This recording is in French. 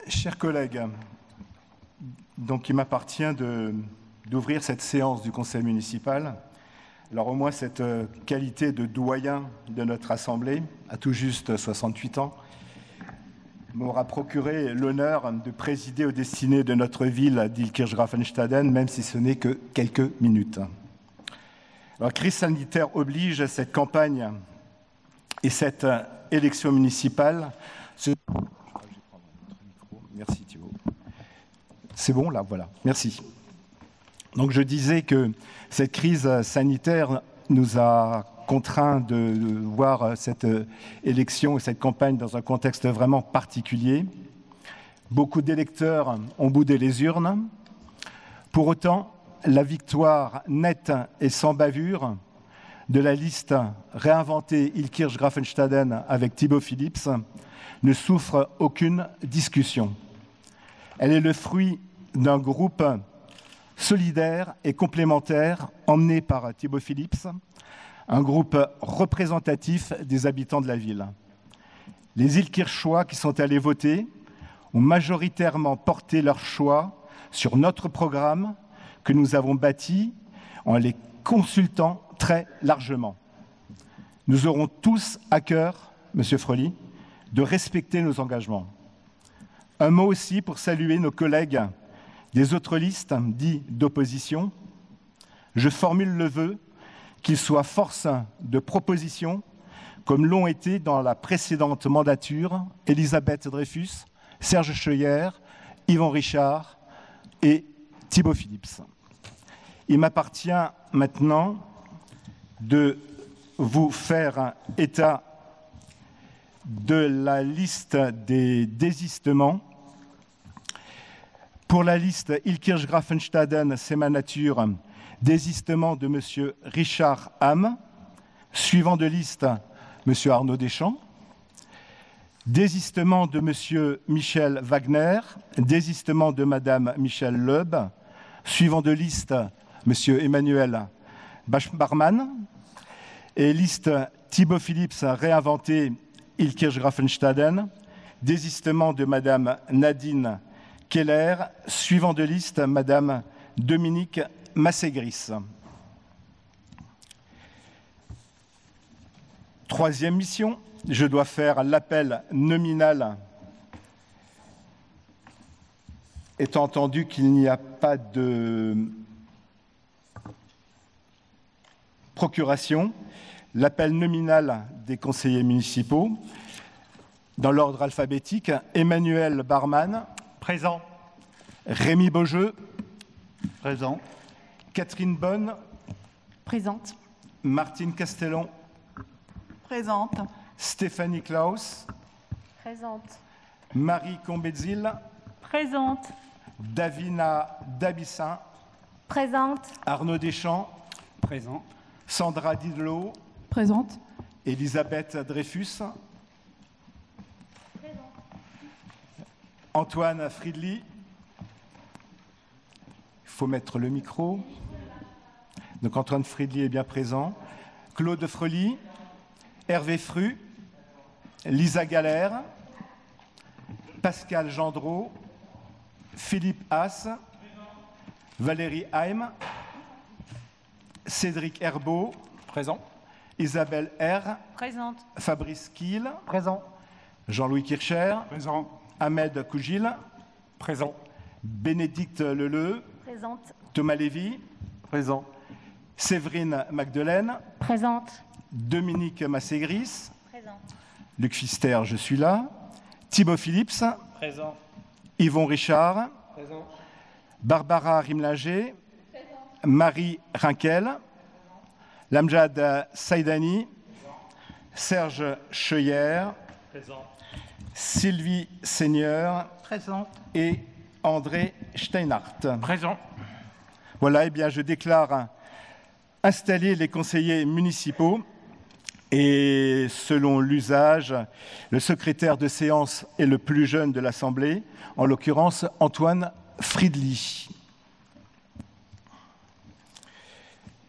Chers collègues, donc il m'appartient d'ouvrir cette séance du Conseil municipal. Alors au moins cette qualité de doyen de notre Assemblée, à tout juste 68 ans, m'aura procuré l'honneur de présider aux destinées de notre ville d'Illkirch-Graffenstaden, même si ce n'est que quelques minutes. Alors crise sanitaire oblige, cette campagne et cette élection municipale Merci Thibault. C'est bon là, voilà. Merci. Donc je disais que cette crise sanitaire nous a contraints de voir cette élection et cette campagne dans un contexte vraiment particulier. Beaucoup d'électeurs ont boudé les urnes. Pour autant, la victoire nette et sans bavure de la liste réinventée Illkirch-Graffenstaden avec Thibault Phillips ne souffre aucune discussion. Elle est le fruit d'un groupe solidaire et complémentaire emmené par Thibault Phillips, un groupe représentatif des habitants de la ville. Les Illkirchois qui sont allés voter ont majoritairement porté leur choix sur notre programme que nous avons bâti en les consultant très largement. Nous aurons tous à cœur, Monsieur Frely, de respecter nos engagements. Un mot aussi pour saluer nos collègues des autres listes dits d'opposition. Je formule le vœu qu'ils soient force de proposition, comme l'ont été dans la précédente mandature Elisabeth Dreyfus, Serge Scheuer, Yvon Richard et Thibault Phillips. Il m'appartient maintenant de vous faire état de la liste des désistements. Pour la liste Illkirch-Graffenstaden, c'est ma nature, désistement de M. Richard Ham, suivant de liste M. Arnaud Deschamps, désistement de M. Michel Wagner, désistement de Mme Michel Leub, suivant de liste M. Emmanuel Barman, et liste Thibault Phillips réinventé Illkirch-Graffenstaden, désistement de Mme Nadine Keller, suivant de liste Mme Dominique Masségris. Troisième mission, je dois faire l'appel nominal, étant entendu qu'il n'y a pas de procuration, l'appel nominal des conseillers municipaux. Dans l'ordre alphabétique, Emmanuel Barman. Présent. Rémi Beaujeu. Présent. Catherine Bonne. Présente. Martine Castellon. Présente. Stéphanie Klaus. Présente. Marie Combezil. Présente. Davina Dabissin. Présente. Arnaud Deschamps. Présent. Sandra Didelot. Présente. Elisabeth Dreyfus. Antoine Friedli. Il faut mettre le micro. Donc Antoine Friedli est bien présent. Claude Frely. Hervé Fru. Lisa Galère. Pascal Gendreau. Philippe Haas. Valérie Haim. Cédric Herbeau. Présent. Isabelle R. Présente. Fabrice Kiel. Présent. Jean-Louis Kircher. Présent. Ahmed Kougil. Présent. Bénédicte Leleu. Présente. Thomas Lévy. Présent. Séverine Magdelaine. Présente. Dominique Masségris. Présente. Luc Fister, je suis là. Thibault Phillips. Présent. Yvon Richard. Présent. Barbara Rimlinger. Marie Rinkel. Lamjad Saïdani. Serge Scheuer. Présent. Sylvie Seigneur. Présente. Et André Steinhardt. Présent. Voilà, eh bien, je déclare installer les conseillers municipaux et, selon l'usage, le secrétaire de séance est le plus jeune de l'Assemblée, en l'occurrence Antoine Friedli.